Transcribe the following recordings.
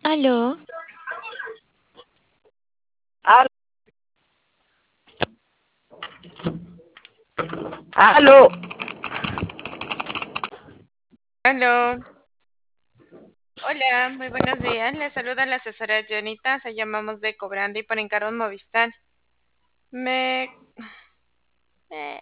Aló, Al- Aló, Aló, hola, muy buenos días. Le saluda la asesora Jonita. Se llamamos de Cobrando y por encargo en Movistar. Me... eh,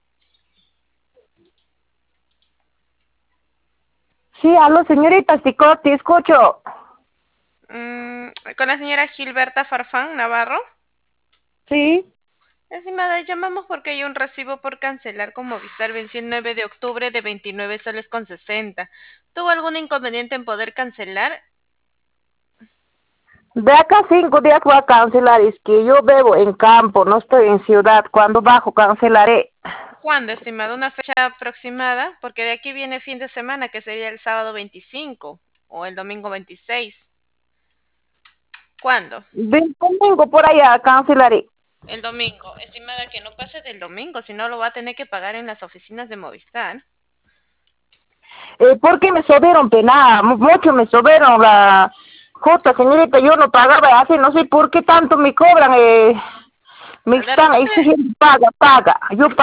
sí, aló, señorita, te escucho. con la señora Gilberta Farfán Navarro. Sí, Estimada, llamamos porque hay un recibo por cancelar con Movistar venció el 9 de octubre de 29 soles con 60. ¿Tuvo algún inconveniente en poder cancelar? de acá 5 días voy a cancelar, es que yo vivo en campo, no estoy en ciudad. Cuando bajo cancelaré. ¿Cuándo, estimado? ¿Una fecha aproximada? Porque de aquí viene fin de semana, que sería el sábado 25 o el domingo 26. ¿Cuándo? Ven conmigo por allá, cancelaré. El domingo. Estimada, que no pase del domingo, si no lo va a tener que pagar en las oficinas de Movistar. ¿Por qué me subieron pena? Mucho me subieron la... Justa, señorita, yo no pagaba así, no sé por qué tanto me cobran. Me De están repente, exigiendo, paga.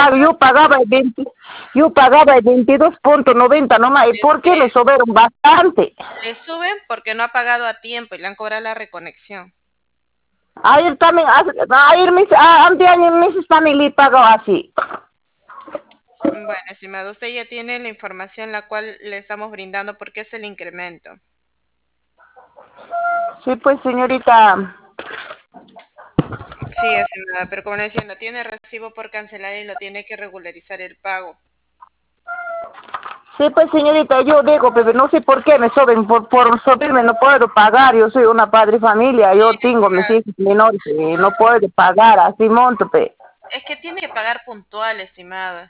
Yo pagaba el 22.90 nomás. ¿Y es por qué me que subieron bastante? le suben porque no ha pagado a tiempo y le han cobrado la reconexión. Ayer también, ayer anteaños meses también le pagó así. Bueno, estimado, usted ya tiene la información la cual le estamos brindando porque es el incremento. Sí, pues señorita. Sí, estimada, pero como le decía, no tiene recibo por cancelar y lo tiene que regularizar el pago. Sí, pues señorita, yo digo, pero no sé por qué me suben, por subirme no puedo pagar, yo soy una padre familia, yo Mire, tengo mis estimada, hijos menores, no puedo pagar, así monto, pe. es que tiene que pagar puntual, estimada.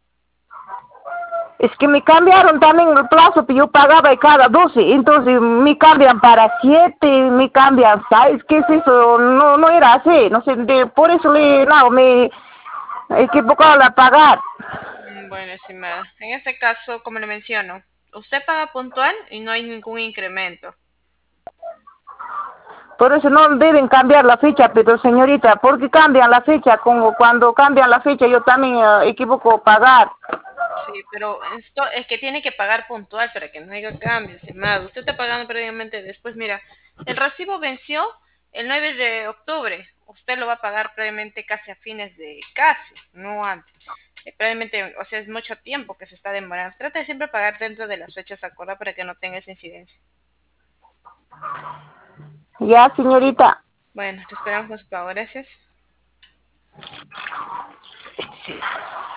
Es que me cambiaron también el plazo que yo pagaba cada 12, entonces me cambian para 7, me cambian 6, ¿qué es eso? No, no era así, no sé, por eso no, me he equivocado a pagar. Bueno, estimada, en este caso, como le menciono, usted paga puntual y no hay ningún incremento. Por eso no deben cambiar la fecha, pero señorita, ¿por qué cambian la fecha? Como cuando cambian la fecha yo también equivoco pagar. Sí, pero esto es que tiene que pagar puntual para que no haya cambios, estimado. Usted está pagando previamente después. Mira, el recibo venció el 9 de octubre. Usted lo va a pagar previamente casi a fines de casi, no antes. Previamente, o sea, es mucho tiempo que se está demorando. Trata de siempre pagar dentro de las fechas acordadas para que no tenga esa incidencia. Ya, señorita. Bueno, te esperamos con su pago. Gracias.